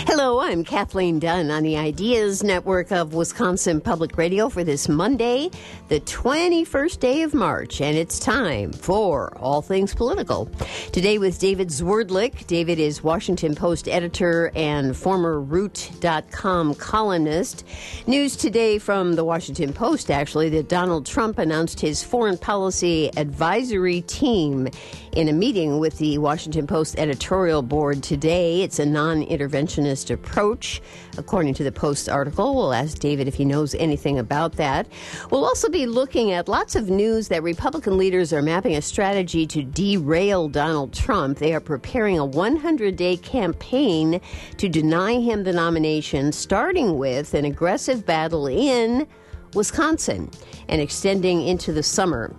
Hello, I'm Kathleen Dunn on the Ideas Network of Wisconsin Public Radio for this Monday, the 21st day of March, and it's time for All Things Political. Today with David Zwerdlik. David is Washington Post editor and former Root.com columnist. News today from the Washington Post, actually, that Donald Trump announced his foreign policy advisory team in a meeting with the Washington Post editorial board today. It's a non-interventionist approach, according to the Post article. We'll ask David if he knows anything about that. We'll also be looking at lots of news that Republican leaders are mapping a strategy to derail Donald Trump. They are preparing a 100-day campaign to deny him the nomination, starting with an aggressive battle in Wisconsin and extending into the summer.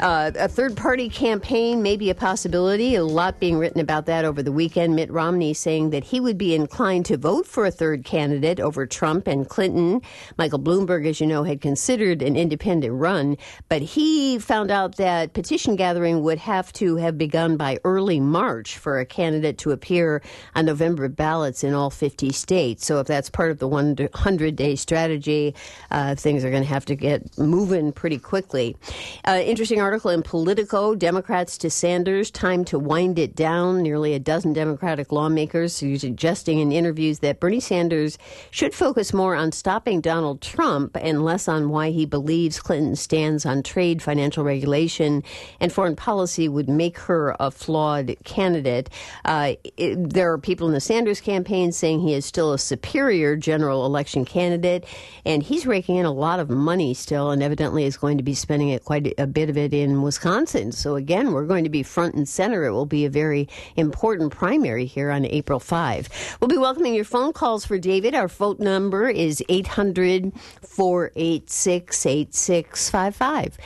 A third-party campaign may be a possibility. A lot being written about that over the weekend. Mitt Romney saying that he would be inclined to vote for a third candidate over Trump and Clinton. Michael Bloomberg, as you know, had considered an independent run, but he found out that petition gathering would have to have begun by early March for a candidate to appear on November ballots in all 50 states. So if that's part of the 100-day strategy, things are going to have to get moving pretty quickly. Interesting article in Politico, Democrats to Sanders, time to wind it down. Nearly a dozen Democratic lawmakers are suggesting in interviews that Bernie Sanders should focus more on stopping Donald Trump and less on why he believes Clinton's stance on trade, financial regulation, and foreign policy would make her a flawed candidate. There are people in the Sanders campaign saying he is still a superior general election candidate, and he's raking in a lot of money still, and evidently is going to be spending it quite a bit of it in Wisconsin. So again, we're going to be front and center. It will be a very important primary here on April 5. We'll be welcoming your phone calls for David. Our phone number is 800-486-8655.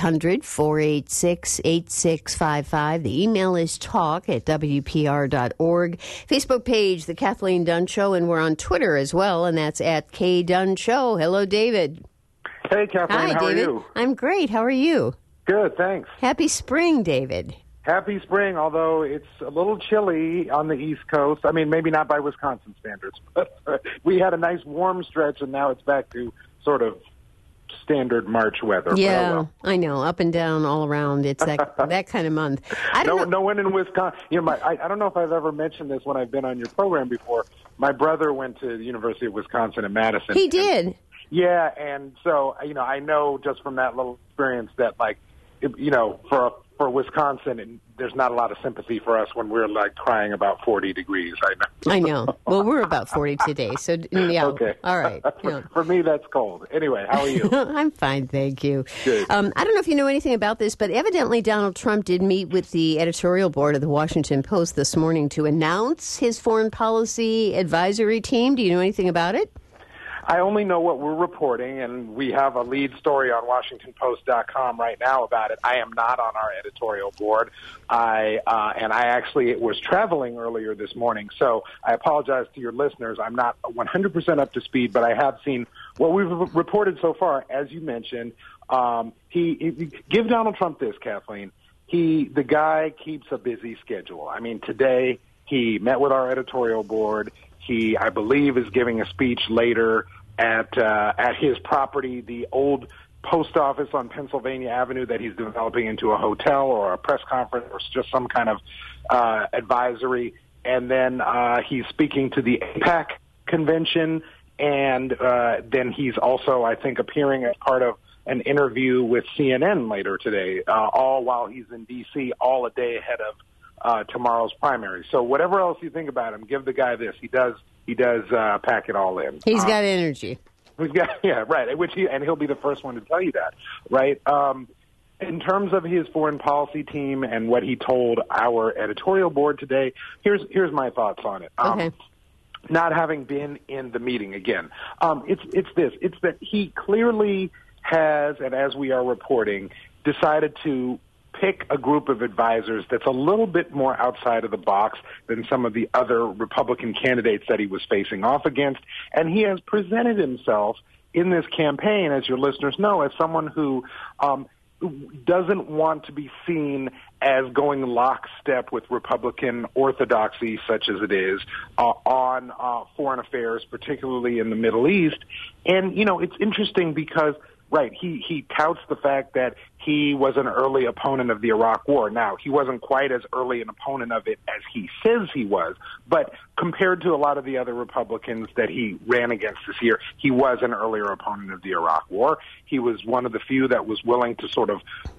800-486-8655. The email is talk@wpr.org. Facebook page, The Kathleen Dunn Show, and we're on Twitter as well, and that's @KDunn_Show. Hello, David. Hey, Kathleen. Hi, how David. are you? I'm great. How are you? Good, thanks. Happy spring, David. Happy spring, although it's a little chilly on the East Coast. I mean, maybe not by Wisconsin standards, but we had a nice warm stretch, and now it's back to sort of standard March weather. Yeah, well. I know. Up and down all around. It's that kind of month. No one in Wisconsin. You know, I don't know if I've ever mentioned this when I've been on your program before. My brother went to the University of Wisconsin in Madison. He did. Yeah, and so, I know just from that little experience that, for Wisconsin, and there's not a lot of sympathy for us when we're, crying about 40 degrees. I know. Well, we're about 40 today, so, yeah. Okay. All right. For me, that's cold. Anyway, how are you? I'm fine, thank you. Good. I don't know if you know anything about this, but evidently Donald Trump did meet with the editorial board of the Washington Post this morning to announce his foreign policy advisory team. Do you know anything about it? I only know what we're reporting, and we have a lead story on WashingtonPost.com right now about it. I am not on our editorial board. I actually was traveling earlier this morning, so I apologize to your listeners. I'm not 100% up to speed, but I have seen what we've reported so far. As you mentioned, give Donald Trump this, Kathleen. The guy keeps a busy schedule. I mean, today he met with our editorial board. He, I believe, is giving a speech later at his property, the old post office on Pennsylvania Avenue that he's developing into a hotel or a press conference or just some kind of advisory. And then he's speaking to the APAC convention, and then he's also, I think, appearing as part of an interview with CNN later today, all while he's in D.C., all a day ahead of tomorrow's primary. So whatever else you think about him, give the guy this. He does pack it all in. He's got energy. Yeah, right. He'll be the first one to tell you that, right? In terms of his foreign policy team and what he told our editorial board today, here's my thoughts on it. Okay. Not having been in the meeting again, it's that he clearly has, and as we are reporting, decided to pick a group of advisors that's a little bit more outside of the box than some of the other Republican candidates that he was facing off against. And he has presented himself in this campaign, as your listeners know, as someone who doesn't want to be seen as going lockstep with Republican orthodoxy, such as it is, on foreign affairs, particularly in the Middle East. And, it's interesting because, right, he touts the fact that he was an early opponent of the Iraq War. Now, he wasn't quite as early an opponent of it as he says he was, but compared to a lot of the other Republicans that he ran against this year, he was an earlier opponent of the Iraq War. He was one of the few that was willing to sort of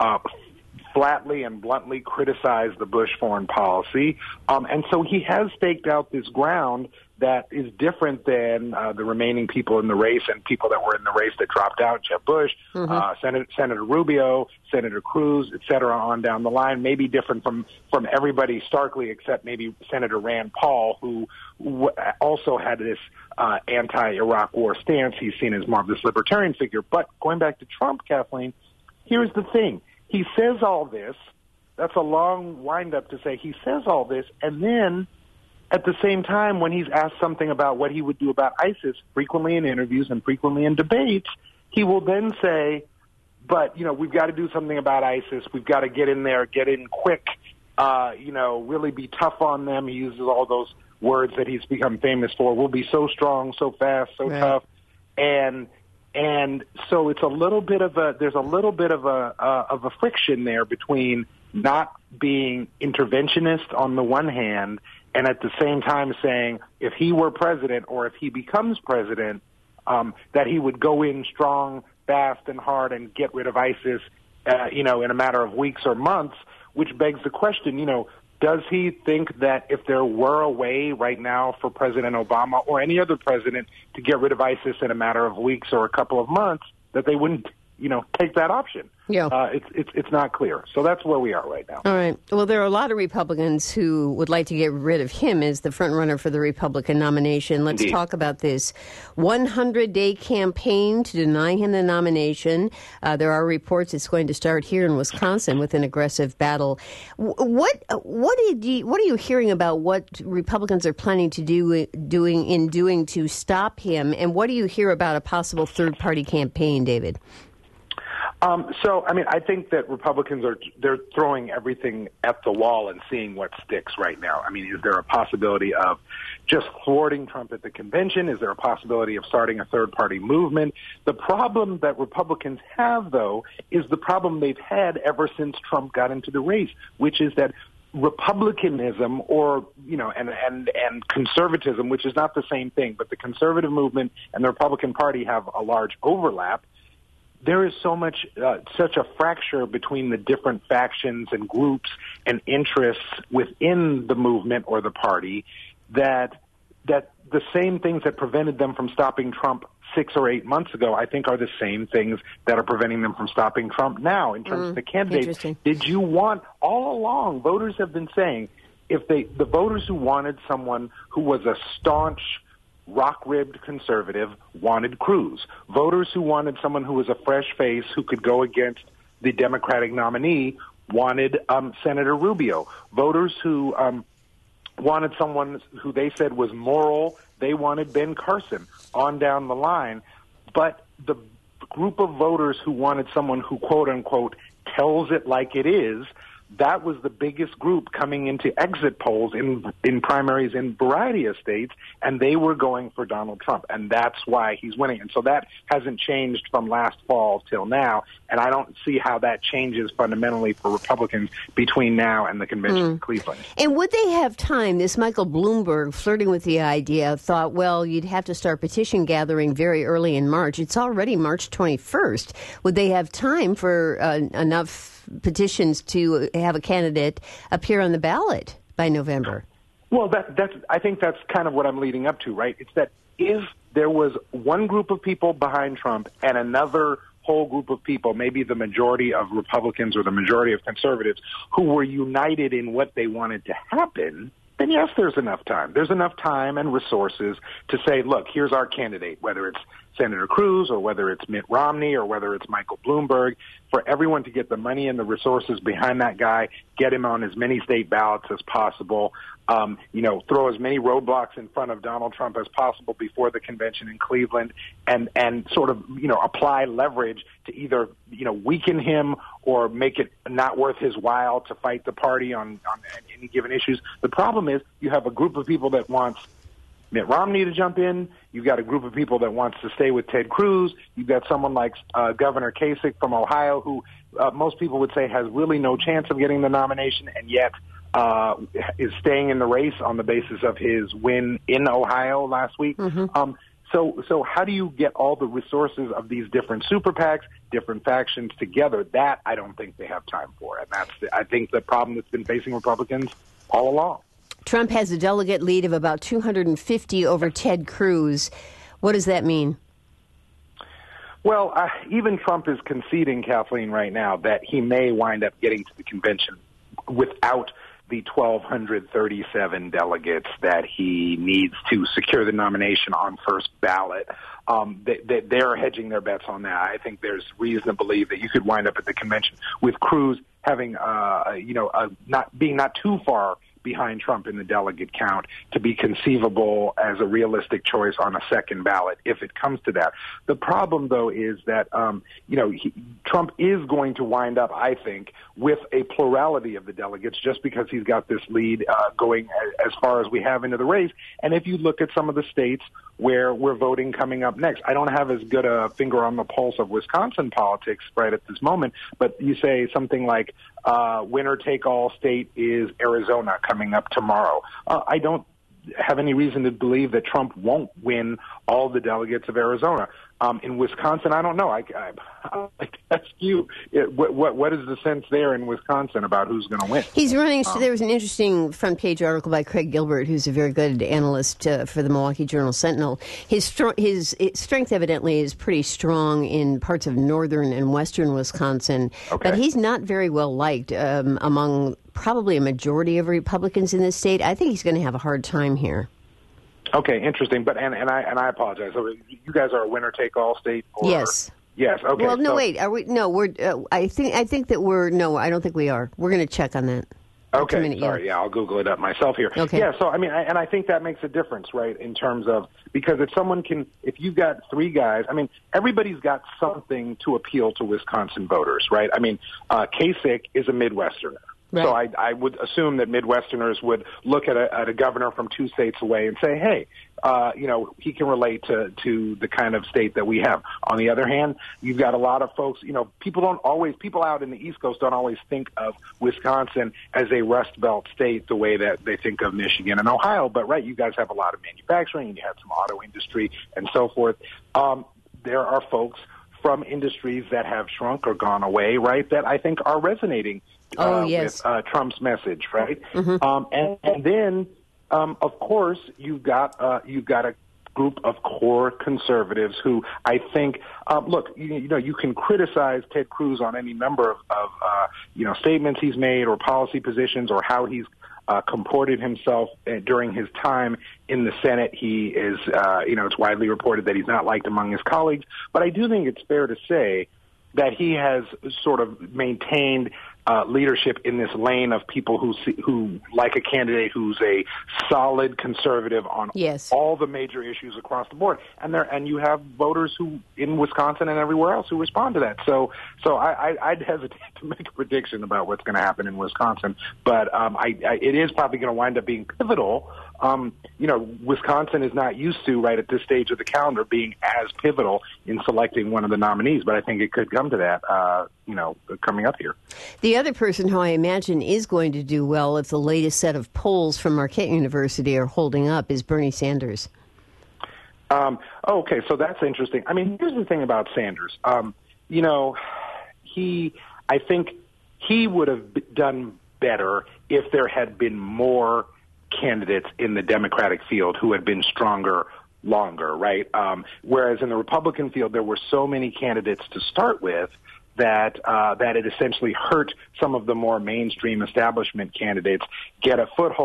flatly and bluntly criticize the Bush foreign policy. And so he has staked out this ground that is different than the remaining people in the race and people that were in the race that dropped out, Jeb Bush, Senator Rubio, Senator Cruz, et cetera, on down the line, maybe different from everybody starkly except maybe Senator Rand Paul, who also had this anti-Iraq war stance. He's seen as more of this libertarian figure. But going back to Trump, Kathleen, here's the thing. He says all this. That's a long wind-up to say he says all this, and then at the same time, when he's asked something about what he would do about ISIS, frequently in interviews and frequently in debates, he will then say, but, we've got to do something about ISIS. We've got to get in there, get in quick, really be tough on them. He uses all those words that he's become famous for. We'll be so strong, so fast, so tough. And so it's there's a little bit of a friction there between not being interventionist on the one hand and at the same time saying if he were president or if he becomes president, that he would go in strong, fast, and hard and get rid of ISIS, in a matter of weeks or months, which begs the question, does he think that if there were a way right now for President Obama or any other president to get rid of ISIS in a matter of weeks or a couple of months, that they wouldn't, take that option? Yeah. It's not clear. So that's where we are right now. All right. Well, there are a lot of Republicans who would like to get rid of him as the front runner for the Republican nomination. Let's talk about this 100-day campaign to deny him the nomination. There are reports it's going to start here in Wisconsin with an aggressive battle. What are you hearing about what Republicans are planning to doing to stop him? And what do you hear about a possible third-party campaign, David? I think that Republicans they're throwing everything at the wall and seeing what sticks right now. Is there a possibility of just thwarting Trump at the convention? Is there a possibility of starting a third-party movement? The problem that Republicans have, though, is the problem they've had ever since Trump got into the race, which is that Republicanism and conservatism, which is not the same thing, but the conservative movement and the Republican Party have a large overlap. There is such a fracture between the different factions and groups and interests within the movement or the party that the same things that prevented them from stopping Trump 6 or 8 months ago, I think, are the same things that are preventing them from stopping Trump now in terms of the candidates. Did you want, all along, voters have been saying, the voters who wanted someone who was a staunch, rock-ribbed conservative wanted Cruz. Voters who wanted someone who was a fresh face who could go against the Democratic nominee wanted Senator Rubio. Voters who wanted someone who they said was moral, they wanted Ben Carson on down the line. But the group of voters who wanted someone who, quote-unquote, tells it like it is, that was the biggest group coming into exit polls in primaries in a variety of states, and they were going for Donald Trump, and that's why he's winning. And so that hasn't changed from last fall till now, and I don't see how that changes fundamentally for Republicans between now and the convention in Cleveland. And would they have time? This Michael Bloomberg, flirting with the idea, thought, well, you'd have to start petition gathering very early in March. It's already March 21st. Would they have time for enough petitions to have a candidate appear on the ballot by November? Well, I think that's kind of what I'm leading up to, right? It's that if there was one group of people behind Trump and another whole group of people, maybe the majority of Republicans or the majority of conservatives, who were united in what they wanted to happen, then yes, there's enough time. There's enough time and resources to say, look, here's our candidate, whether it's Senator Cruz or whether it's Mitt Romney or whether it's Michael Bloomberg, for everyone to get the money and the resources behind that guy, get him on as many state ballots as possible, throw as many roadblocks in front of Donald Trump as possible before the convention in Cleveland, and sort of, apply leverage to either, weaken him or make it not worth his while to fight the party on any given issues. The problem is you have a group of people that wants Mitt Romney to jump in. You've got a group of people that wants to stay with Ted Cruz. You've got someone like Governor Kasich from Ohio, who most people would say has really no chance of getting the nomination, and yet is staying in the race on the basis of his win in Ohio last week. Mm-hmm. So how do you get all the resources of these different super PACs, different factions together? That I don't think they have time for, and that's I think the problem that's been facing Republicans all along. Trump has a delegate lead of about 250 over Ted Cruz. What does that mean? Well, even Trump is conceding, Kathleen, right now that he may wind up getting to the convention without the 1,237 delegates that he needs to secure the nomination on first ballot. They're hedging their bets on that. I think there's reason to believe that you could wind up at the convention with Cruz having, not being not too far behind Trump in the delegate count to be conceivable as a realistic choice on a second ballot if it comes to that. The problem, though, is that, Trump is going to wind up, I think, with a plurality of the delegates just because he's got this lead going as far as we have into the race. And if you look at some of the states where we're voting coming up next, I don't have as good a finger on the pulse of Wisconsin politics right at this moment, but you say something like winner-take-all state is Arizona coming up tomorrow. I don't have any reason to believe that Trump won't win all the delegates of Arizona. In Wisconsin, I don't know. I'd like to ask you, what is the sense there in Wisconsin about who's going to win? He's running. There was an interesting front page article by Craig Gilbert, who's a very good analyst for the Milwaukee Journal-Sentinel. His strength evidently is pretty strong in parts of northern and western Wisconsin, okay. But he's not very well liked among probably a majority of Republicans in this state. I think he's going to have a hard time here. Okay, interesting. But and I apologize. So you guys are a winner-take-all state? Or? Yes. Yes. Okay. Well, no, wait. Are we? No, we're. I think that we're. No, I don't think we are. We're going to check on that. Okay. Sorry. Yeah, I'll Google it up myself here. Okay. Yeah. So I think that makes a difference, right? In terms of because if you've got three guys, everybody's got something to appeal to Wisconsin voters, right? Kasich is a Midwesterner. Right. So I would assume that Midwesterners would look at a governor from two states away and say, hey, he can relate to the kind of state that we have. On the other hand, you've got a lot of folks, people out in the East Coast don't always think of Wisconsin as a Rust Belt state the way that they think of Michigan and Ohio. But, right, you guys have a lot of manufacturing and you have some auto industry and so forth. There are folks from industries that have shrunk or gone away, right, that I think are resonating yes. with Trump's message, right? Mm-hmm. And then, of course, you've got a group of core conservatives who I think, look, you can criticize Ted Cruz on any number of statements he's made or policy positions or how he's comported himself during his time in the Senate. He is, it's widely reported that he's not liked among his colleagues. But I do think it's fair to say that he has sort of maintained leadership in this lane of people who like a candidate who's a solid conservative on yes. all the major issues across the board, and you have voters who in Wisconsin and everywhere else who respond to that. So I'd hesitate to make a prediction about what's going to happen in Wisconsin, but it is probably going to wind up being pivotal. Wisconsin is not used to, right at this stage of the calendar, being as pivotal in selecting one of the nominees, but I think it could come to that, coming up here. The other person who I imagine is going to do well if the latest set of polls from Marquette University are holding up is Bernie Sanders. Okay, so that's interesting. Here's the thing about Sanders. I think he would have done better if there had been more candidates in the Democratic field who had been stronger longer, right? Whereas in the Republican field, there were so many candidates to start with that it essentially hurt some of the more mainstream establishment candidates get a foothold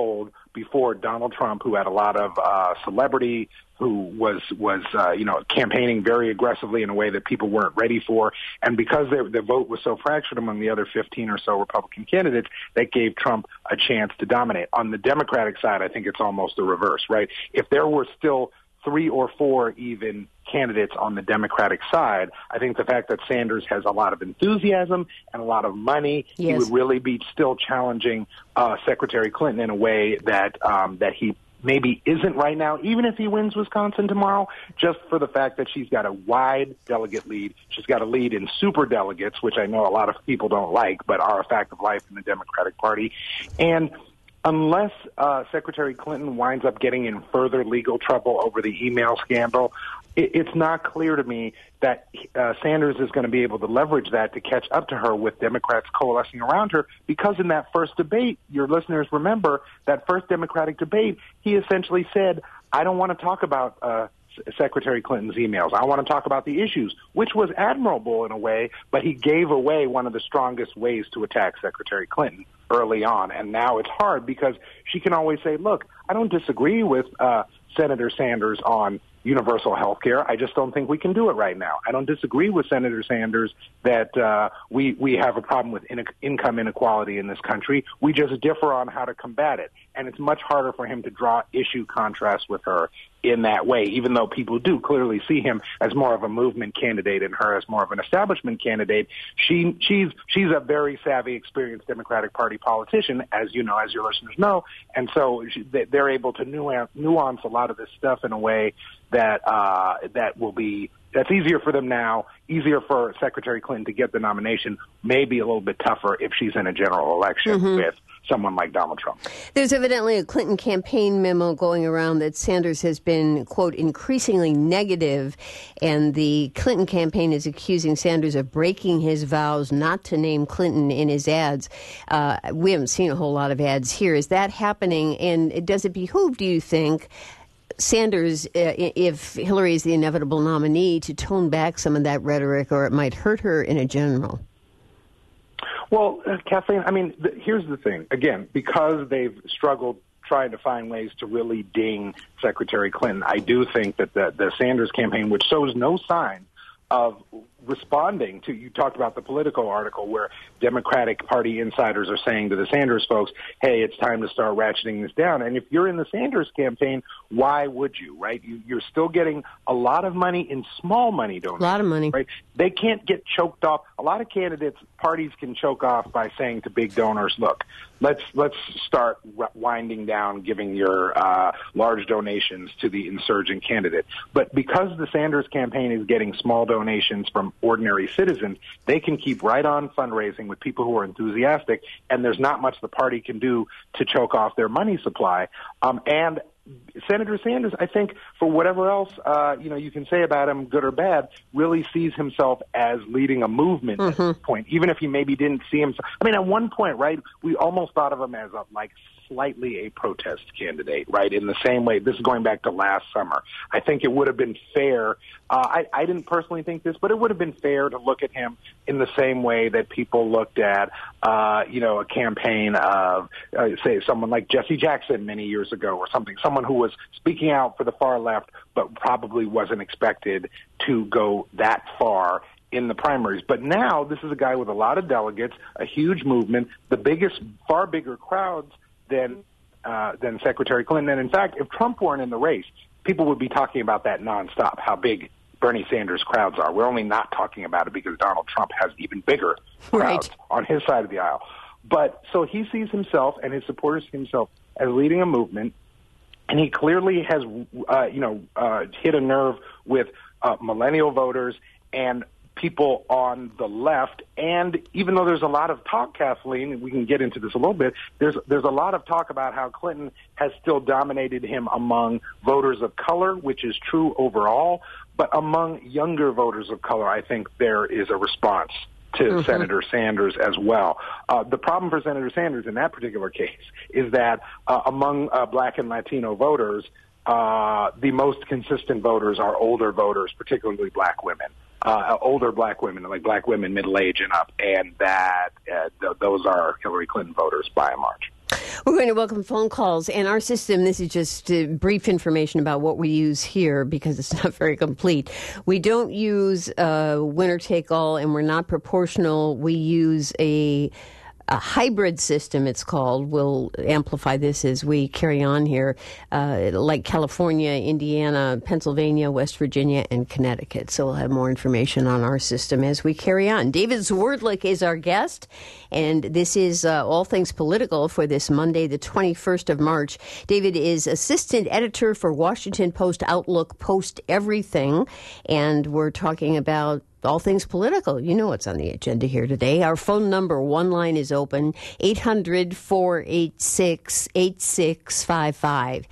before Donald Trump, who had a lot of celebrity, who was campaigning very aggressively in a way that people weren't ready for. And because the vote was so fractured among the other 15 or so Republican candidates, that gave Trump a chance to dominate. On the Democratic side, I think it's almost the reverse, right? If there were still 3 or 4 even candidates on the Democratic side, I think the fact that Sanders has a lot of enthusiasm and a lot of money, he would really be still challenging Secretary Clinton in a way that he maybe isn't right now, even if he wins Wisconsin tomorrow, just for the fact that she's got a wide delegate lead. She's got a lead in super delegates, which I know a lot of people don't like, but are a fact of life in the Democratic Party. And unless Secretary Clinton winds up getting in further legal trouble over the email scandal, it's not clear to me that Sanders is going to be able to leverage that to catch up to her with Democrats coalescing around her, because in that first debate, your listeners remember that first Democratic debate, he essentially said, I don't want to talk about Secretary Clinton's emails. I want to talk about the issues, which was admirable in a way, but he gave away one of the strongest ways to attack Secretary Clinton early on. And now it's hard because she can always say, look, I don't disagree with Senator Sanders on universal health care. I just don't think we can do it right now. I don't disagree with Senator Sanders that we have a problem with income inequality in this country. We just differ on how to combat it. And it's much harder for him to draw issue contrasts with her in that way, even though people do clearly see him as more of a movement candidate and her as more of an establishment candidate. She's a very savvy, experienced Democratic Party politician, as you know, as your listeners know, and so they're able to nuance a lot of this stuff in a way that that's easier for them now, easier for Secretary Clinton to get the nomination, maybe a little bit tougher if she's in a general election with someone like Donald Trump. There's evidently a Clinton campaign memo going around that Sanders has been, quote, increasingly negative, and the Clinton campaign is accusing Sanders of breaking his vows not to name Clinton in his ads. We haven't seen a whole lot of ads here. Is that happening, and does it behoove, do you think, Sanders, if Hillary is the inevitable nominee, to tone back some of that rhetoric, or it might hurt her in a general? Well, Kathleen, I mean, here's the thing. Again, because they've struggled trying to find ways to really ding Secretary Clinton, I do think that the Sanders campaign, which shows no sign of responding to, you talked about the Politico article where Democratic Party insiders are saying to the Sanders folks, hey, it's time to start ratcheting this down. And if you're in the Sanders campaign, why would you, right? You're still getting a lot of money in small money donations. A lot of money. Right? They can't get choked off. A lot of candidates, parties can choke off by saying to big donors, look, let's start winding down giving your large donations to the insurgent candidate. But because the Sanders campaign is getting small donations from ordinary citizens, they can keep right on fundraising with people who are enthusiastic, and there's not much the party can do to choke off their money supply. And Senator Sanders, I think, for whatever else you can say about him, good or bad, really sees himself as leading a movement at this point, even if he maybe didn't see himself. I mean, at one point, right, we almost thought of him as slightly a protest candidate, right? In the same way, this is going back to last summer. I think it would have been fair. I didn't personally think this, but it would have been fair to look at him in the same way that people looked at, a campaign of, say, someone like Jesse Jackson many years ago or something, someone who was speaking out for the far left, but probably wasn't expected to go that far in the primaries. But now this is a guy with a lot of delegates, a huge movement, the biggest, far bigger crowds than Secretary Clinton. And in fact, if Trump weren't in the race, people would be talking about that nonstop, how big Bernie Sanders crowds are. We're only not talking about it because Donald Trump has even bigger crowds on his side of the aisle. But so he sees himself and his supporters see himself as leading a movement, and he clearly has, hit a nerve with millennial voters and people on the left. And even though there's a lot of talk, Kathleen, and we can get into this a little bit, there's a lot of talk about how Clinton has still dominated him among voters of color, which is true overall. But among younger voters of color, I think there is a response to Senator Sanders as well. The problem for Senator Sanders in that particular case is that among Black and Latino voters, the most consistent voters are older voters, particularly Black women. Older Black women, like Black women middle age and up, and that those are Hillary Clinton voters by and large. We're going to welcome phone calls, and our system, this is just brief information about what we use here because it's not very complete. We don't use winner-take-all, and we're not proportional. We use a hybrid system, it's called. We'll amplify this as we carry on here, like California, Indiana, Pennsylvania, West Virginia, and Connecticut. So we'll have more information on our system as we carry on. David Zwerdlik is our guest, and this is All Things Political for this Monday, the 21st of March. David is assistant editor for Washington Post Outlook Post Everything, and we're talking about all things political. You know what's on the agenda here today. Our phone number, one line is open, 800-486-8655.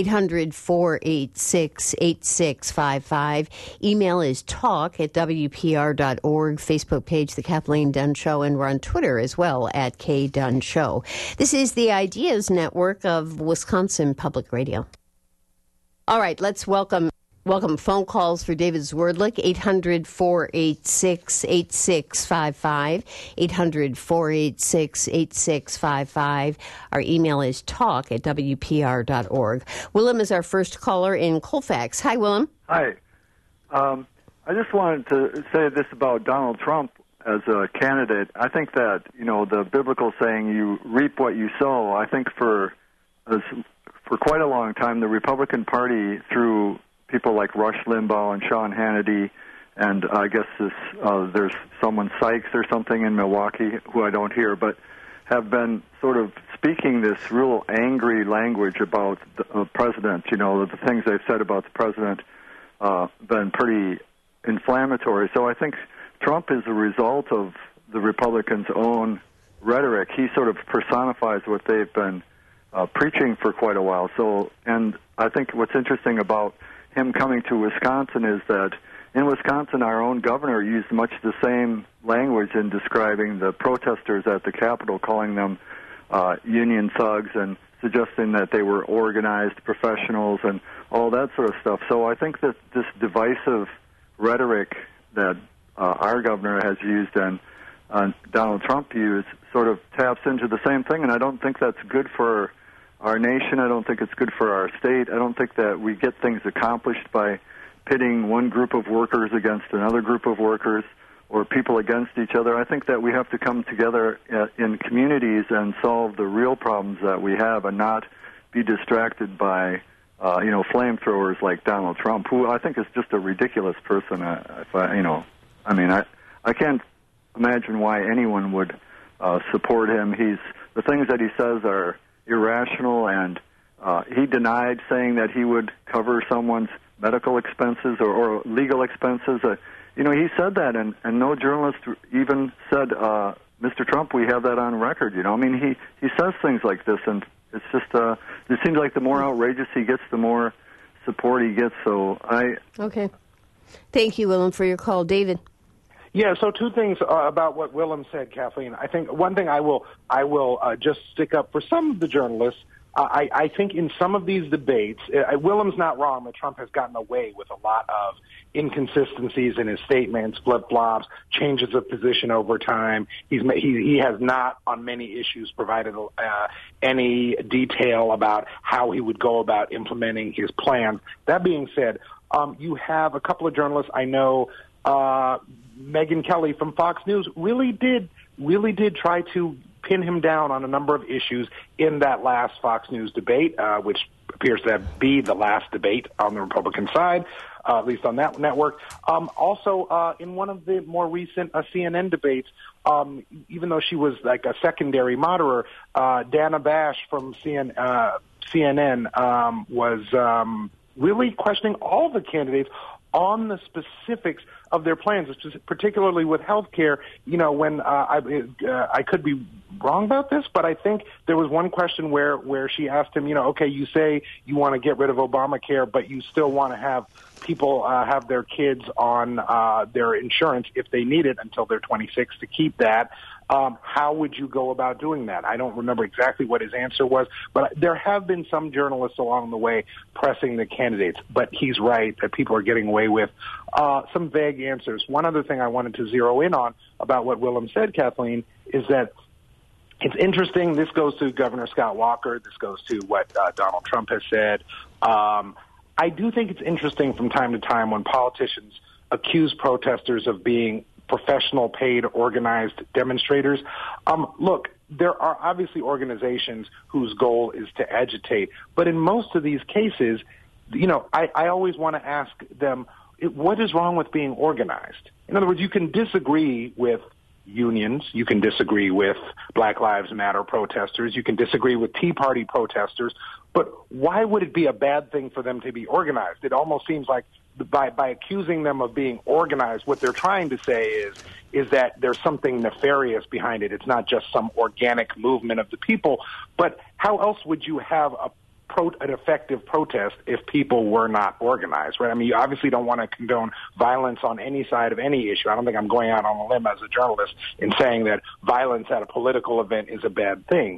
800-486-8655. Email is talk@WPR.org. Facebook page, The Kathleen Dunn Show, and we're on Twitter as well @KDunn Show. This is the Ideas Network of Wisconsin Public Radio. All right, let's welcome phone calls for David Zwerdlik, 800-486-8655, 800-486-8655. Our email is talk@WPR.org. Willem is our first caller in Colfax. Hi, Willem. Hi. I just wanted to say this about Donald Trump as a candidate. I think that, the biblical saying, you reap what you sow, I think for quite a long time, the Republican Party, through people like Rush Limbaugh and Sean Hannity, and I guess there's someone, Sykes or something in Milwaukee, who I don't hear, but have been sort of speaking this real angry language about the president. The things they've said about the president been pretty inflammatory. So I think Trump is a result of the Republicans' own rhetoric. He sort of personifies what they've been preaching for quite a while. So, and I think what's interesting about him coming to Wisconsin is that in Wisconsin, our own governor used much the same language in describing the protesters at the Capitol, calling them union thugs and suggesting that they were organized professionals and all that sort of stuff. So I think that this divisive rhetoric that our governor has used and Donald Trump used sort of taps into the same thing, and I don't think that's good for our nation. I don't think it's good for our state. I don't think that we get things accomplished by pitting one group of workers against another group of workers or people against each other. I think that we have to come together in communities and solve the real problems that we have and not be distracted by, flamethrowers like Donald Trump, who I think is just a ridiculous person. I can't imagine why anyone would support him. The things that he says are irrational, and he denied saying that he would cover someone's medical expenses or legal expenses. He said that, and no journalist even said, Mr. Trump, we have that on record. He says things like this, and it's just, it seems like the more outrageous he gets, the more support he gets. Okay. Thank you, Willem, for your call. David? Yeah, so two things about what Willem said, Kathleen. I think one thing I will just stick up for some of the journalists. I think in some of these debates, Willem's not wrong that Trump has gotten away with a lot of inconsistencies in his statements, flip-flops, changes of position over time. He has not, on many issues, provided any detail about how he would go about implementing his plan. That being said, you have a couple of journalists I know. Megyn Kelly from Fox News really did try to pin him down on a number of issues in that last Fox News debate, which appears to be the last debate on the Republican side, at least on that network. Also, in one of the more recent CNN debates, even though she was like a secondary moderator, Dana Bash from CNN was really questioning all the candidates on the specifics of their plans, particularly with health care. When I could be wrong about this, but I think there was one question where she asked him, okay, you say you want to get rid of Obamacare, but you still want to have people have their kids on their insurance if they need it until they're 26 to keep that. How would you go about doing that? I don't remember exactly what his answer was, but there have been some journalists along the way pressing the candidates. But he's right that people are getting away with some vague answers. One other thing I wanted to zero in on about what Willem said, Kathleen, is that It's interesting. This goes to Governor Scott Walker. This goes to what Donald Trump has said. I do think it's interesting from time to time when politicians accuse protesters of being professional, paid, organized demonstrators. Look, there are obviously organizations whose goal is to agitate. But in most of these cases, I always want to ask them, what is wrong with being organized? In other words, you can disagree with unions, you can disagree with Black Lives Matter protesters, you can disagree with Tea Party protesters, but why would it be a bad thing for them to be organized? It almost seems like by accusing them of being organized, what they're trying to say is that there's something nefarious behind it. It's not just some organic movement of the people, but how else would you have an effective protest if people were not organized, right? I mean, you obviously don't want to condone violence on any side of any issue. I don't think I'm going out on a limb as a journalist in saying that violence at a political event is a bad thing.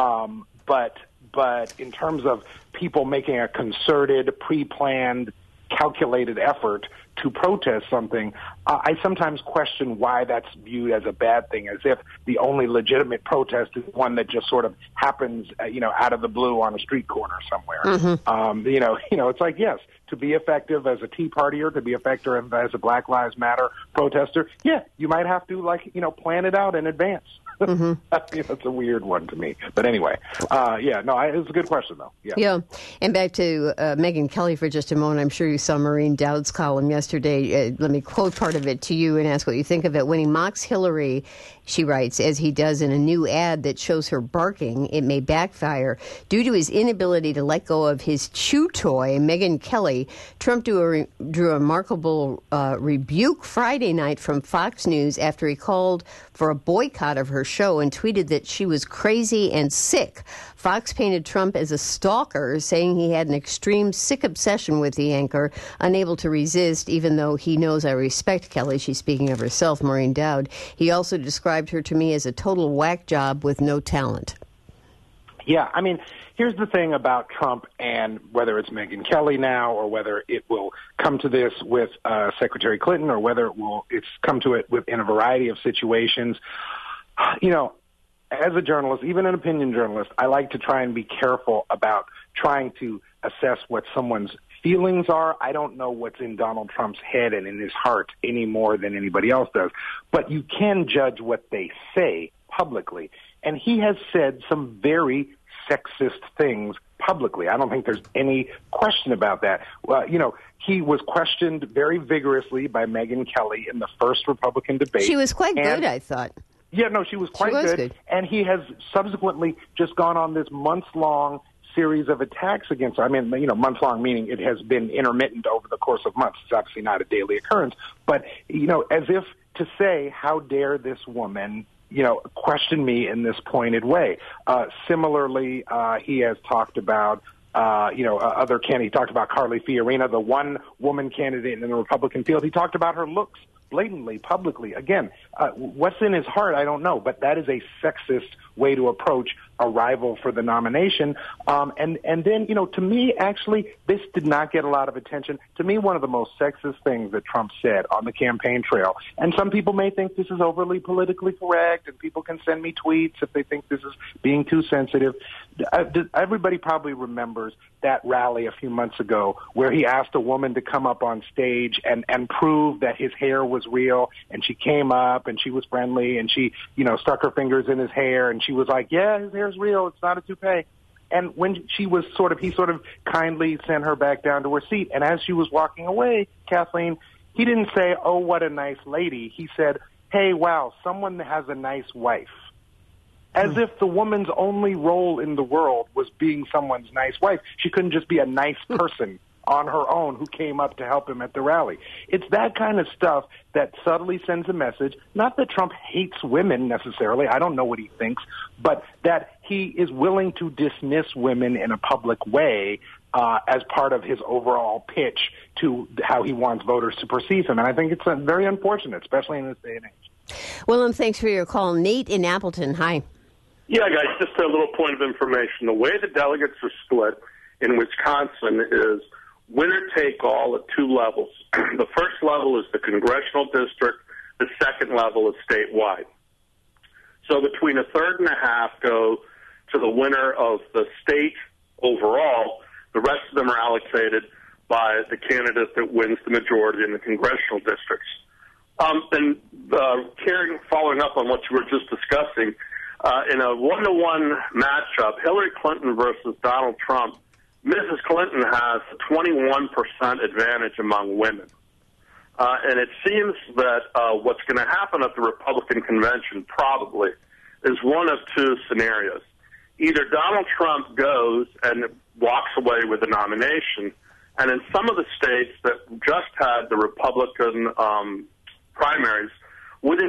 But in terms of people making a concerted, pre-planned, calculated effort to protest something, I sometimes question why that's viewed as a bad thing, as if the only legitimate protest is one that just sort of happens, out of the blue on a street corner somewhere. Mm-hmm. It's like, yes, to be effective as a Tea Partier, to be effective as a Black Lives Matter protester, yeah, you might have to, plan it out in advance. Mm-hmm. It's a weird one to me. But anyway, it's a good question, though. Yeah. And back to Megyn Kelly for just a moment. I'm sure you saw Maureen Dowd's column yesterday. Let me quote part of it to you and ask what you think of it. When he mocks Hillary, she writes, as he does in a new ad that shows her barking, it may backfire. Due to his inability to let go of his chew toy, Megyn Kelly, Trump drew a remarkable rebuke Friday night from Fox News after he called for a boycott of her show and tweeted that she was crazy and sick. Fox painted Trump as a stalker, saying he had an extreme sick obsession with the anchor, unable to resist, even though he knows I respect Kelly. She's speaking of herself, Maureen Dowd. He also described her to me as a total whack job with no talent. Yeah, I mean, here's the thing about Trump, and whether it's Megyn Kelly now or whether it will come to this with Secretary Clinton or whether it's come to it in a variety of situations. As a journalist, even an opinion journalist, I like to try and be careful about trying to assess what someone's feelings are. I don't know what's in Donald Trump's head and in his heart any more than anybody else does. But you can judge what they say publicly. And he has said some very sexist things publicly. I don't think there's any question about that. Well, he was questioned very vigorously by Megyn Kelly in the first Republican debate. She was quite good, I thought. Yeah, no, she was quite good. And he has subsequently just gone on this months-long series of attacks against her. I mean, months-long meaning it has been intermittent over the course of months. It's obviously not a daily occurrence. But, as if to say, how dare this woman, question me in this pointed way. Similarly, he has talked about other candidates. He talked about Carly Fiorina, the one-woman candidate in the Republican field. He talked about her looks blatantly, publicly. Again, what's in his heart, I don't know, but that is a sexist way to approach a rival for the nomination. And then, to me, actually, this did not get a lot of attention. To me, one of the most sexist things that Trump said on the campaign trail, and some people may think this is overly politically correct, and people can send me tweets if they think this is being too sensitive. Everybody probably remembers that rally a few months ago where he asked a woman to come up on stage and prove that his hair was real, and she came up and she was friendly and she, stuck her fingers in his hair and she was like, yeah, his hair's real, it's not a toupee. And when he sort of kindly sent her back down to her seat, and as she was walking away, Kathleen, he didn't say, oh, what a nice lady. He said, hey, wow, someone has a nice wife. As if the woman's only role in the world was being someone's nice wife. She couldn't just be a nice person on her own who came up to help him at the rally. It's that kind of stuff that subtly sends a message, not that Trump hates women necessarily, I don't know what he thinks, but that he is willing to dismiss women in a public way as part of his overall pitch to how he wants voters to perceive him. And I think it's very unfortunate, especially in this day and age. Willem, thanks for your call. Nate in Appleton, hi. Yeah, guys, just a little point of information. The way the delegates are split in Wisconsin is winner-take-all at two levels. The first level is the congressional district. The second level is statewide. So between a third and a half go to the winner of the state overall. The rest of them are allocated by the candidate that wins the majority in the congressional districts. Karen, following up on what you were just discussing, in a one-to-one matchup, Hillary Clinton versus Donald Trump, Mrs. Clinton has a 21% advantage among women. And it seems that what's going to happen at the Republican convention probably is one of two scenarios. Either Donald Trump goes and walks away with the nomination, and in some of the states that just had the Republican primaries, between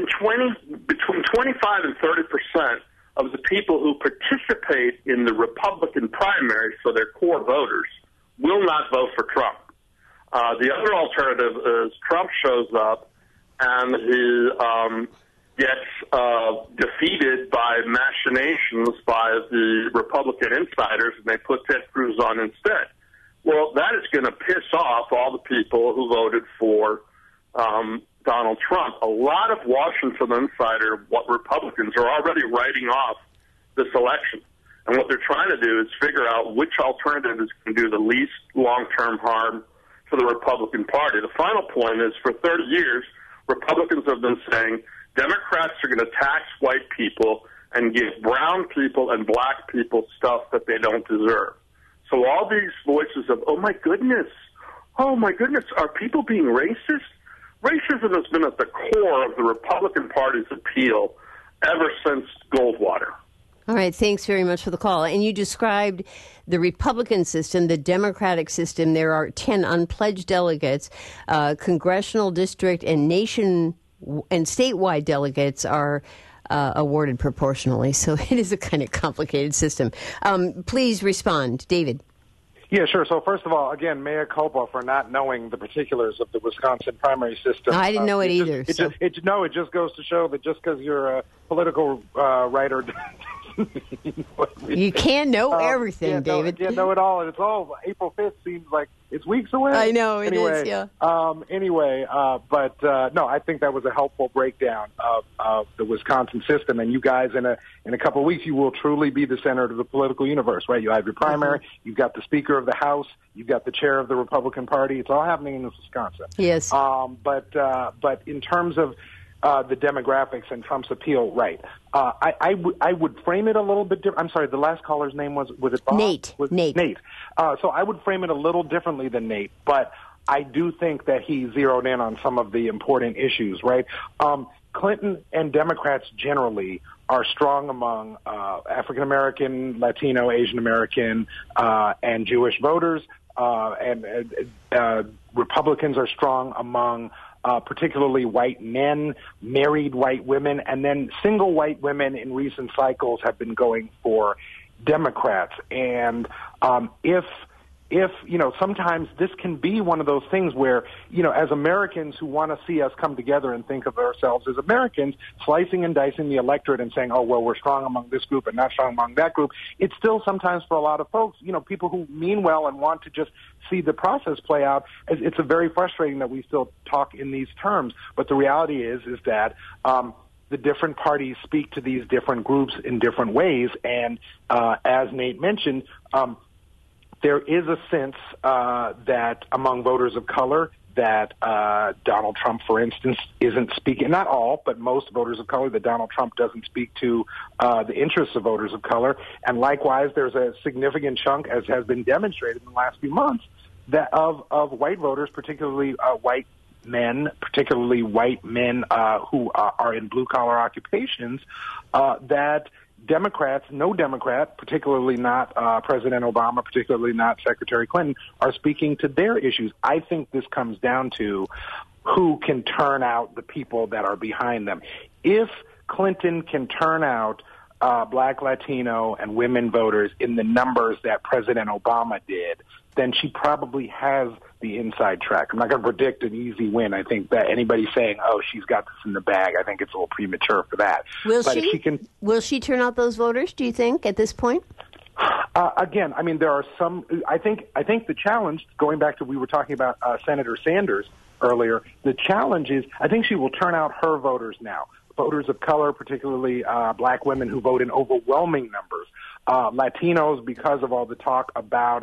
25 and 30% of the people who participate in the Republican primaries, so their core voters, will not vote for Trump. The other alternative is Trump shows up and he gets defeated by machinations by the Republican insiders, and they put Ted Cruz on instead. Well, that is going to piss off all the people who voted for Donald Trump. A lot of Washington insider Republicans are already writing off this election. And what they're trying to do is figure out which alternative is going to do the least long-term harm to the Republican Party. The final point is, for 30 years, Republicans have been saying Democrats are going to tax white people and give brown people and black people stuff that they don't deserve. So all these voices of, oh my goodness, are people being racist? Racism has been at the core of the Republican Party's appeal ever since Goldwater. All right, thanks very much for the call. And you described the Republican system, the Democratic system. There are 10 unpledged delegates. Congressional district and nation and statewide delegates are awarded proportionally. So it is a kind of complicated system. Please respond, David. Yeah, sure. So first of all, again, mea culpa for not knowing the particulars of the Wisconsin primary system. I didn't know it either. It just goes to show that just because you're a political writer, you can't know everything, David. You can't know it all, and it's all. April 5th seems like it's weeks away. I know it is. Yeah. No, I think that was a helpful breakdown of the Wisconsin system. And you guys, in a couple of weeks, you will truly be the center of the political universe, right? You have your primary, you've got the Speaker of the House, you've got the chair of the Republican Party. It's all happening in Wisconsin. Yes. But in terms of the demographics and Trump's appeal, right? I would frame it a little bit different. I'm sorry, the last caller's name was it Bob? Nate. Nate. So I would frame it a little differently than Nate, but I do think that he zeroed in on some of the important issues, right? Clinton and Democrats generally are strong among African American, Latino, Asian American, and Jewish voters, and Republicans are strong among particularly white men, married white women, and then single white women in recent cycles have been going for Democrats. And if sometimes this can be one of those things where, as Americans who want to see us come together and think of ourselves as Americans, slicing and dicing the electorate and saying, oh, well, we're strong among this group and not strong among that group, it's still sometimes for a lot of folks, people who mean well and want to just see the process play out, it's very frustrating that we still talk in these terms. But the reality is that the different parties speak to these different groups in different ways. And as Nate mentioned, there is a sense that among voters of color that Donald Trump, for instance, isn't speaking, not all, but most voters of color, that Donald Trump doesn't speak to the interests of voters of color. And likewise, there's a significant chunk, as has been demonstrated in the last few months, that of white voters, particularly white men who are in blue-collar occupations, that Democrats, no Democrat, particularly not President Obama, particularly not Secretary Clinton, are speaking to their issues. I think this comes down to who can turn out the people that are behind them. If Clinton can turn out Black, Latino, and women voters in the numbers that President Obama did, then she probably has the inside track. I'm not going to predict an easy win. I think that anybody saying, oh, she's got this in the bag, I think it's a little premature for that. Will she turn out those voters, do you think, at this point? Again, I mean, there are some. I think the challenge, going back to we were talking about Senator Sanders earlier, the challenge is I think she will turn out her voters now. voters of color, particularly black women who vote in overwhelming numbers, Latinos because of all the talk about,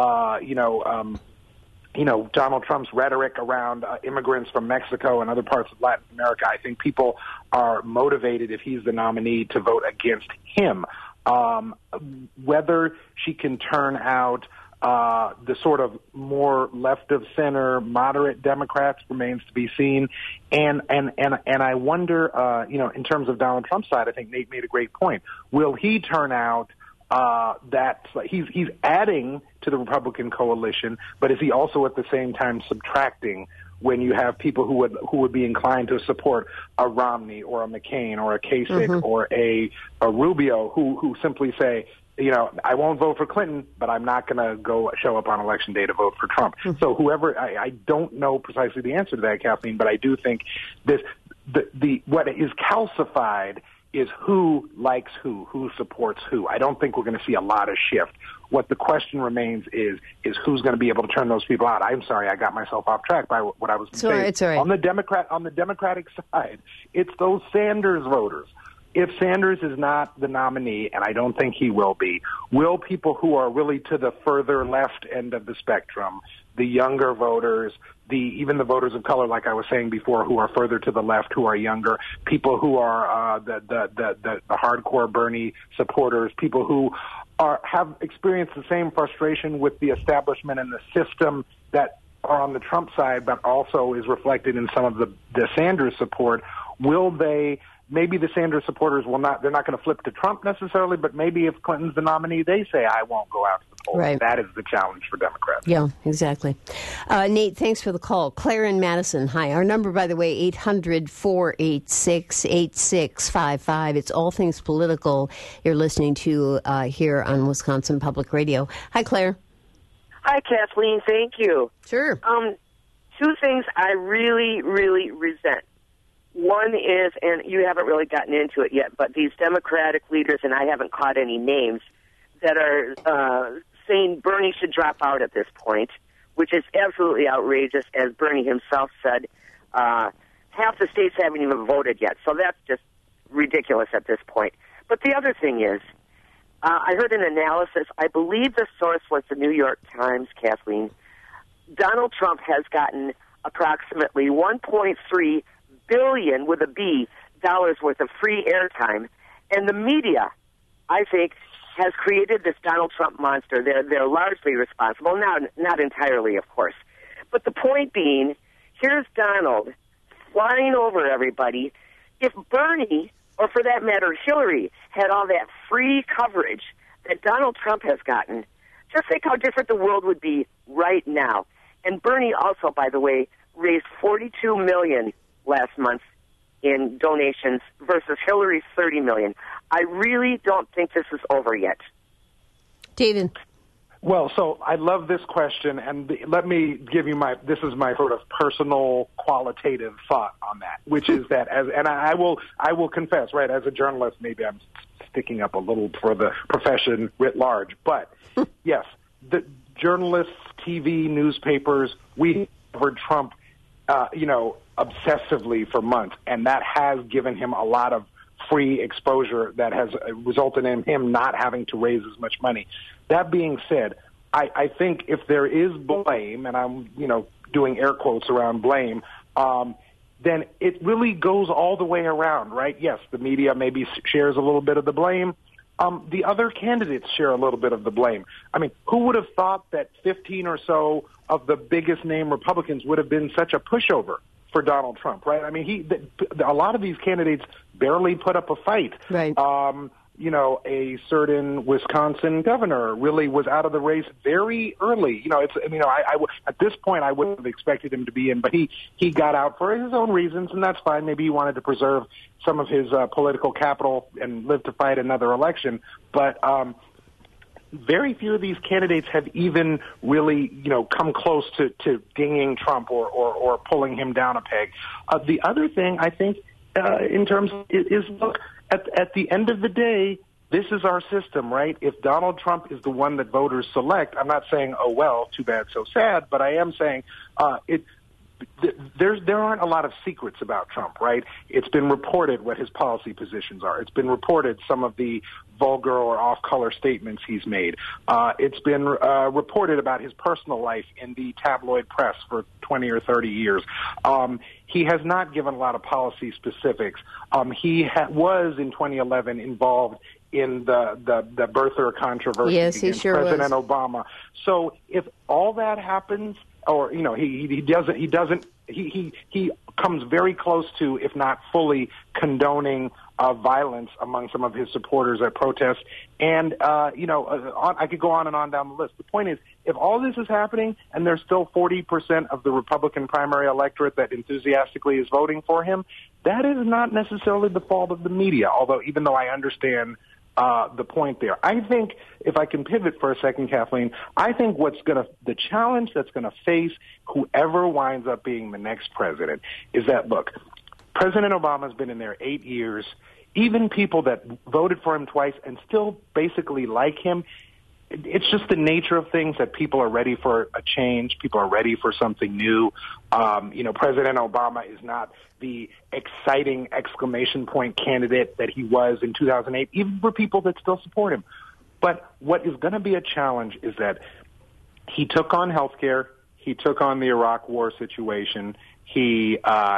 Donald Trump's rhetoric around immigrants from Mexico and other parts of Latin America. I think people are motivated, if he's the nominee, to vote against him. Whether she can turn out the sort of more left of center, moderate Democrats remains to be seen. And I wonder, in terms of Donald Trump's side, I think Nate made a great point. Will he turn out that he's adding to the Republican coalition, but is he also at the same time subtracting when you have people who would be inclined to support a Romney or a McCain or a Kasich or a Rubio who simply say, I won't vote for Clinton, but I'm not going to go show up on Election Day to vote for Trump. So whoever, I don't know precisely the answer to that, Kathleen, but I do think what is calcified is who likes who supports who. I don't think we're going to see a lot of shift. What the question remains is who's going to be able to turn those people out. I'm sorry, I got myself off track by what I was saying. It's all right. On the Democratic side, it's those Sanders voters. If Sanders is not the nominee, and I don't think he will be, will people who are really to the further left end of the spectrum, the younger voters, even the voters of color, like I was saying before, who are further to the left, who are younger, people who are the hardcore Bernie supporters, people who have experienced the same frustration with the establishment and the system that are on the Trump side, but also is reflected in some of the Sanders support. Will they? Maybe the Sanders supporters they're not going to flip to Trump necessarily, but maybe if Clinton's the nominee, they say, I won't go out to the polls. Right. That is the challenge for Democrats. Yeah, exactly. Nate, thanks for the call. Claire in Madison, hi. Our number, by the way, 800-486-8655. It's All Things Political you're listening to here on Wisconsin Public Radio. Hi, Claire. Hi, Kathleen. Thank you. Sure. Two things I really, really resent. One is, and you haven't really gotten into it yet, but these Democratic leaders, and I haven't caught any names, that are saying Bernie should drop out at this point, which is absolutely outrageous. As Bernie himself said, half the states haven't even voted yet, so that's just ridiculous at this point. But the other thing is, I heard an analysis, I believe the source was the New York Times, Kathleen. Donald Trump has gotten approximately $1.3 billion with a B dollars worth of free airtime, and the media, I think, has created this Donald Trump monster. They're largely responsible, not entirely, of course. But the point being, here's Donald flying over everybody. If Bernie, or for that matter Hillary, had all that free coverage that Donald Trump has gotten, just think how different the world would be right now. And Bernie also, by the way, raised $42 million last month in donations versus Hillary's $30 million. I really don't think this is over yet. David. Well, so I love this question, and let me give you this is my sort of personal qualitative thought on that, which is that I will confess, right, as a journalist, maybe I'm sticking up a little for the profession writ large, but yes, the journalists, TV, newspapers, we covered Trump, obsessively for months, and that has given him a lot of free exposure that has resulted in him not having to raise as much money. That being said, I think if there is blame, and I'm doing air quotes around blame, then it really goes all the way around, right? Yes, the media maybe shares a little bit of the blame. The other candidates share a little bit of the blame. I mean, who would have thought that 15 or so of the biggest name Republicans would have been such a pushover for Donald Trump, right? I mean, a lot of these candidates barely put up a fight. Right. A certain Wisconsin governor really was out of the race very early. At this point, I wouldn't have expected him to be in, but he got out for his own reasons, and that's fine. Maybe he wanted to preserve some of his political capital and live to fight another election. But very few of these candidates have even really, come close to dinging Trump or pulling him down a peg. The other thing I think, in terms is look, at the end of the day, this is our system, right? If Donald Trump is the one that voters select, I'm not saying, oh well, too bad, so sad, but I am saying there aren't a lot of secrets about Trump, right? It's been reported what his policy positions are. It's been reported some of the vulgar or off-color statements he's made. It's been reported about his personal life in the tabloid press for 20 or 30 years. He has not given a lot of policy specifics. He was, in 2011, involved in the birther controversy against President Obama. So if all that happens, or he comes very close to, if not fully, condoning violence among some of his supporters at protests, and I could go on and on down the list. The point is, if all this is happening and there's still 40% of the Republican primary electorate that enthusiastically is voting for him, that is not necessarily the fault of the media. Even though I understand the point there. I think, if I can pivot for a second, Kathleen, I think the challenge that's going to face whoever winds up being the next president is that, look, President Obama's been in there 8 years. Even people that voted for him twice and still basically like him, it's just the nature of things that people are ready for a change. People are ready for something new. President Obama is not the exciting exclamation point candidate that he was in 2008, even for people that still support him. But what is going to be a challenge is that he took on healthcare. He took on the Iraq War situation. He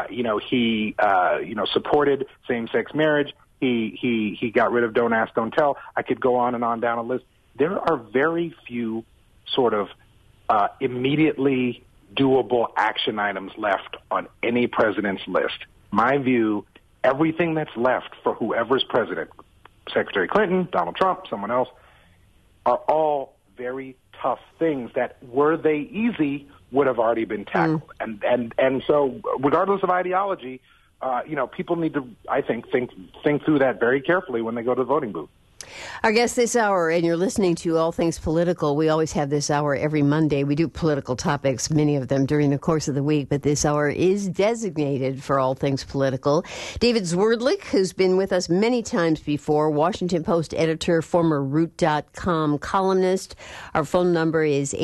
supported same-sex marriage. He got rid of Don't Ask, Don't Tell. I could go on and on down a list. There are very few sort of immediately doable action items left on any president's list. My view, everything that's left for whoever's president, Secretary Clinton, Donald Trump, someone else, are all very tough things that, were they easy, would have already been tackled. And so, regardless of ideology, people need to, I think through that very carefully when they go to the voting booth. Our guest this hour, and you're listening to All Things Political. We always have this hour every Monday. We do political topics, many of them during the course of the week, but this hour is designated for All Things Political. David Zwerdlik, who's been with us many times before, Washington Post editor, former Root.com columnist. Our phone number is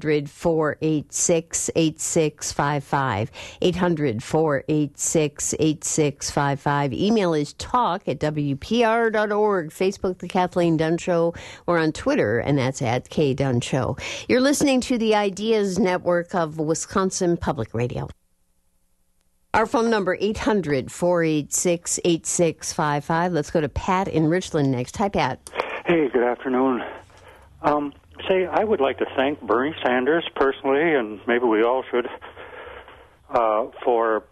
800-486-8655. 800-486-8655. Email is talk@WPR.org. Facebook, The Kathleen Dunn Show, or on Twitter, and that's @KDunn Show. You're listening to the Ideas Network of Wisconsin Public Radio. Our phone number, 800-486-8655. Let's go to Pat in Richland next. Hi, Pat. Hey, good afternoon. I would like to thank Bernie Sanders personally, and maybe we all should, for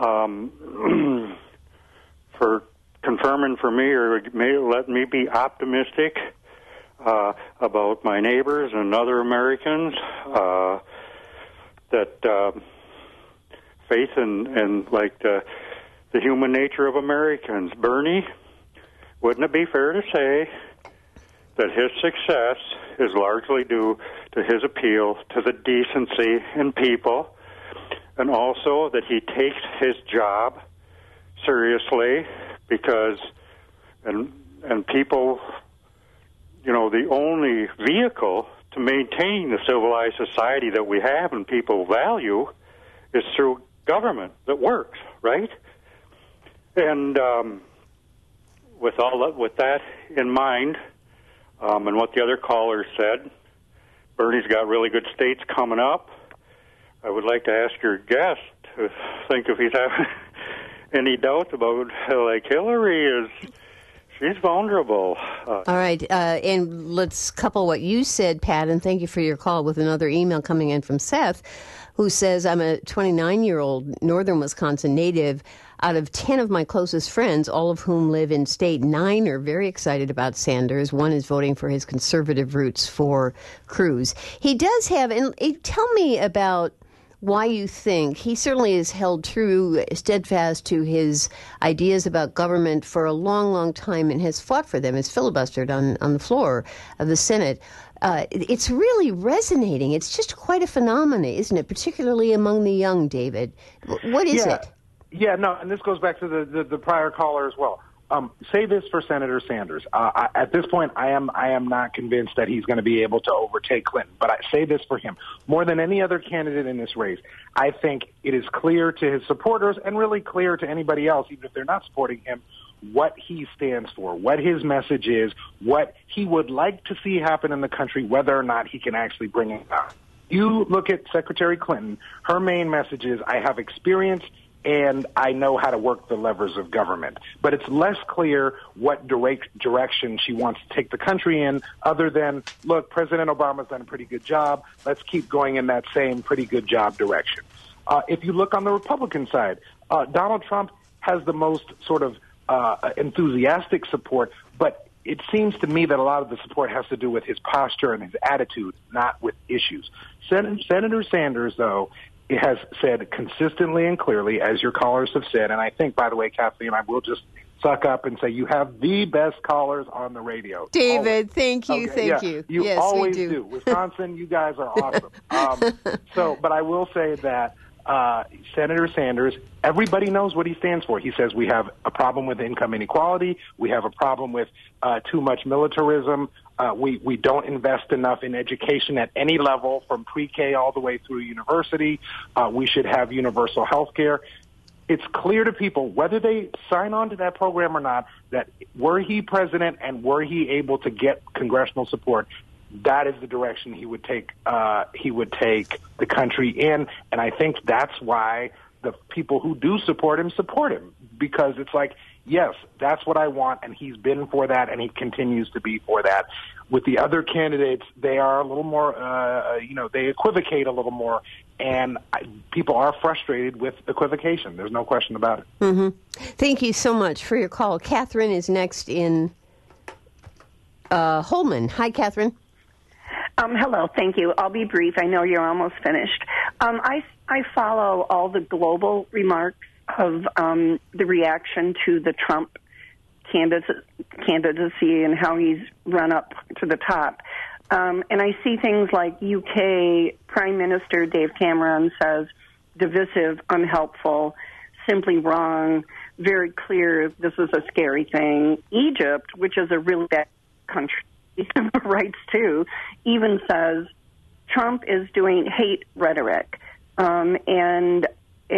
confirming for me, or let me be optimistic about my neighbors and other Americans, that faith in like the human nature of Americans. Bernie, wouldn't it be fair to say that his success is largely due to his appeal to the decency in people, and also that he takes his job seriously? Because, and people, the only vehicle to maintain the civilized society that we have and people value is through government that works, right? And with that in mind, and what the other callers said, Bernie's got really good states coming up. I would like to ask your guest to think if he's having any doubt about, like, Hillary she's vulnerable. All right, and let's couple what you said, Pat, and thank you for your call, with another email coming in from Seth, who says, I'm a 29-year-old northern Wisconsin native. Out of 10 of my closest friends, all of whom live in state, 9 are very excited about Sanders. 1 is voting for his conservative roots for Cruz. He does have, and tell me about why you think he certainly is held true, steadfast to his ideas about government for a long, long time and has fought for them, has filibustered on the floor of the Senate. It's really resonating. It's just quite a phenomenon, isn't it? Particularly among the young, David. What is it? Yeah, no, and this goes back to the prior caller as well. say this for Senator Sanders. At this point, I am not convinced that he's going to be able to overtake Clinton. But I say this for him. More than any other candidate in this race, I think it is clear to his supporters and really clear to anybody else, even if they're not supporting him, what he stands for, what his message is, what he would like to see happen in the country, whether or not he can actually bring it out. You look at Secretary Clinton, her main message is, I have experience and I know how to work the levers of government. But it's less clear what direction she wants to take the country in, other than, look, President Obama's done a pretty good job. Let's keep going in that same pretty good job direction. If you look on the Republican side, Donald Trump has the most sort of enthusiastic support, but it seems to me that a lot of the support has to do with his posture and his attitude, not with issues. Senator Sanders, though, has said consistently and clearly, as your callers have said, and I think, by the way, Kathleen, I will just suck up and say you have the best callers on the radio. David, always. thank you, okay, thank you. You yes, always we do. Wisconsin, you guys are awesome. But I will say that Senator Sanders, everybody knows what he stands for. He says we have a problem with income inequality. We have a problem with too much militarism. We don't invest enough in education at any level, from pre-K all the way through university. We should have universal health care. It's clear to people, whether they sign on to that program or not, that were he president and were he able to get congressional support, that is the direction he would take. He would take the country in, and I think that's why the people who do support him, because it's like, yes, that's what I want, and he's been for that, and he continues to be for that. With the other candidates, they are a little more, they equivocate a little more, and people are frustrated with equivocation. There's no question about it. Mm-hmm. Thank you so much for your call. Catherine is next in Holman. Hi, Catherine. Hello, thank you. I'll be brief. I know you're almost finished. I follow all the global remarks of the reaction to the Trump candidacy and how he's run up to the top. And I see things like UK Prime Minister Dave Cameron says divisive, unhelpful, simply wrong, very clear this is a scary thing. Egypt, which is a really bad country, writes too, even says Trump is doing hate rhetoric, and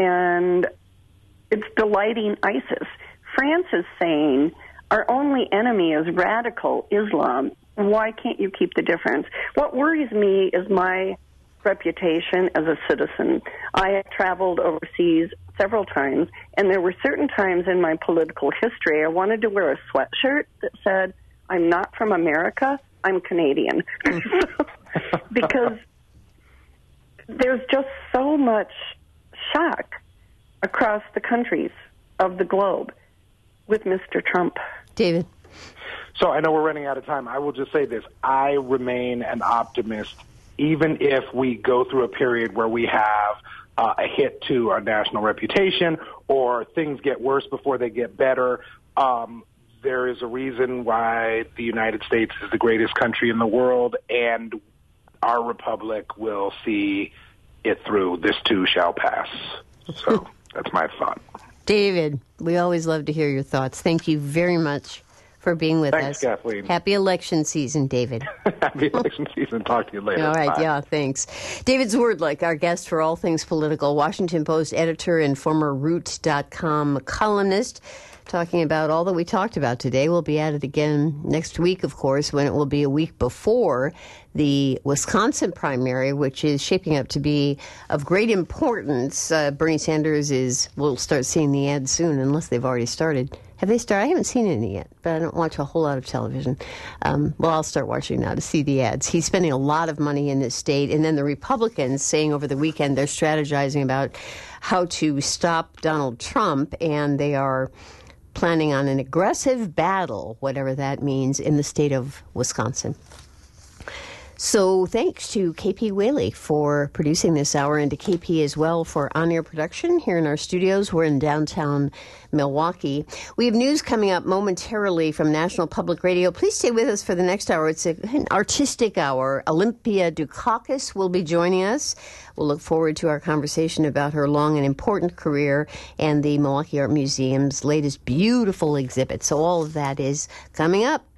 it's delighting ISIS. France is saying our only enemy is radical Islam. Why can't you keep the difference? What worries me is my reputation as a citizen. I have traveled overseas several times, and there were certain times in my political history I wanted to wear a sweatshirt that said, I'm not from America, I'm Canadian. Because there's just so much shock across the countries of the globe with Mr. Trump. David. So I know we're running out of time. I will just say this. I remain an optimist, even if we go through a period where we have a hit to our national reputation or things get worse before they get better. There is a reason why the United States is the greatest country in the world, and our republic will see it through. This too shall pass. So that's my thought. David, we always love to hear your thoughts. Thank you very much for being with us. Thanks, Kathleen. Happy election season, David. Happy election season. Talk to you later. All right, Bye. yeah, thanks. David Zwerdlik, our guest for All Things Political, Washington Post editor and former Root.com columnist, talking about all that we talked about today. We'll be at it again next week, of course, when it will be a week before the Wisconsin primary, which is shaping up to be of great importance. Bernie Sanders we'll start seeing the ads soon, unless they've already started. Have they started? I haven't seen any yet, but I don't watch a whole lot of television. Well, I'll start watching now to see the ads. He's spending a lot of money in this state. And then the Republicans saying over the weekend they're strategizing about how to stop Donald Trump, and they are planning on an aggressive battle, whatever that means, in the state of Wisconsin. So thanks to KP Whaley for producing this hour, and to KP as well for on-air production here in our studios. We're in downtown Milwaukee. We have news coming up momentarily from National Public Radio. Please stay with us for the next hour. It's an artistic hour. Olympia Dukakis will be joining us. We'll look forward to our conversation about her long and important career and the Milwaukee Art Museum's latest beautiful exhibit. So all of that is coming up